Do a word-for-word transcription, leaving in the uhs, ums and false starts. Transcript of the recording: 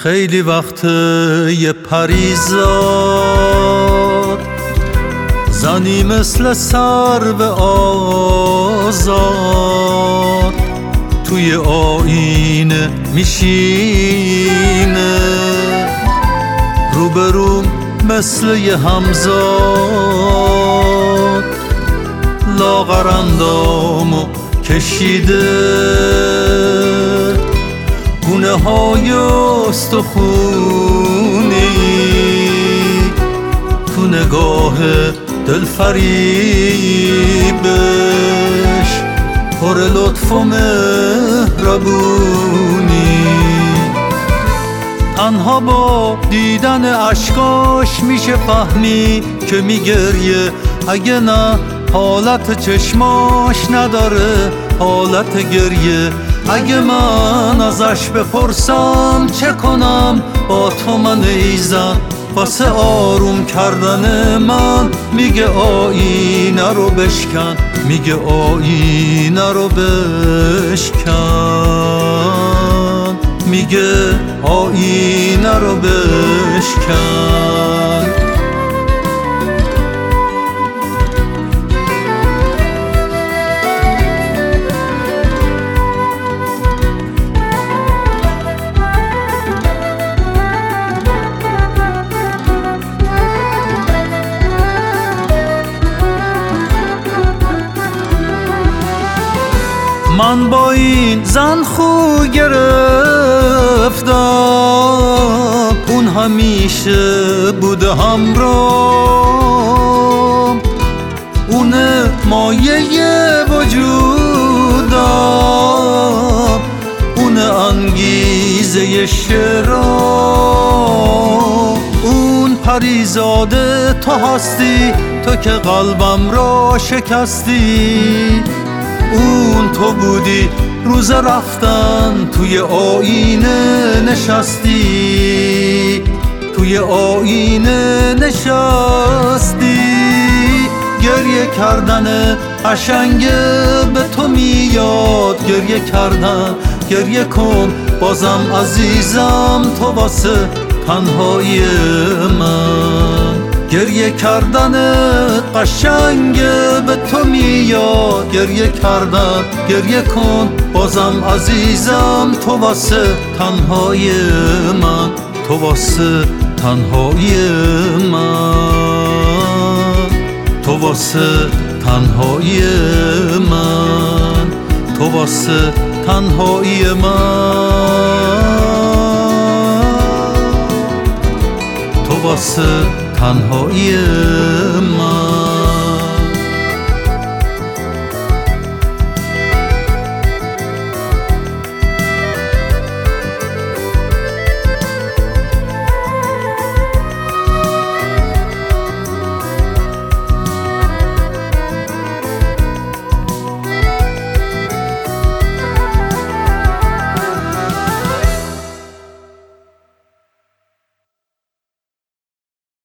خیلی وقت یه پریزاد زنی مثل سرو آزاد توی آینه میشینه، روبروم مثل یه همزاد لاغر اندامو کشیده، گونه های استخونی تو نگاه دلفریبش پر لطف و مهربونی. تنها با دیدن اشکاش میشه فهمی که میگریه، اگه نه حالت چشماش نداره حالت گریه. اگه من ازش بپرسم چه کنم با تو من ایزن، واسه آروم کردن من میگه آینه رو بشکن، میگه آینه رو بشکن، میگه آینه رو بشکن. من با این زن خو گرفتم، اون همیشه بوده همراهم، اونه مایه وجودم، اونه انگیزه شعرام. اون پریزاده تو هستی، تو که قلبم را شکستی. اون تو بودی روز رفتن توی آینه نشستی، توی آینه نشستی. گریه کردن قشنگه به تو میاد، گریه کردن گریه کن بازم عزیزم تو واسه تنهایی من. گریه کردن قشنگه به تو میاد، گریه کردن گریه کن بازم عزیزم تو واسه تنهایی من، تو واسه تنهایی من، تو واسه تنهایی من، تو واسه تنهایی من، تو واسه تنهایی